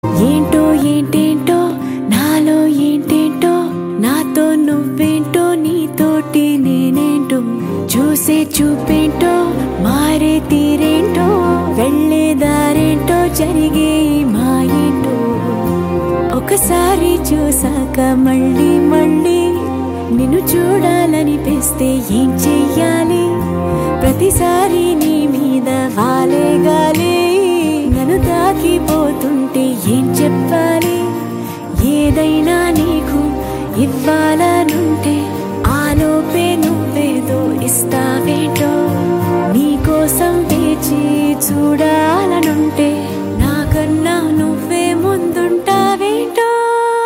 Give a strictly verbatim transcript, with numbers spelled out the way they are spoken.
ఏంటో ఏంటేంటో నాలో ఏంటేంటో నాతో నువ్వేంటో నీతోటి నేనేంటో చూసే చూపేంటో మారే తీరేంటో వెళ్ళే దారేంటో జరిగే మాయేంటో ఒకసారి చూసాక మళ్ళీ మళ్ళీ నిన్ను చూడాలనిపిస్తే ఏం చెయ్యాలి ప్రతిసారి నీ మీద వాలే గాలి నన్ను తాకిపోతుంటే ఏం చెప్పాలి ఏదైనా నీకు ఇవ్వాలనుంటే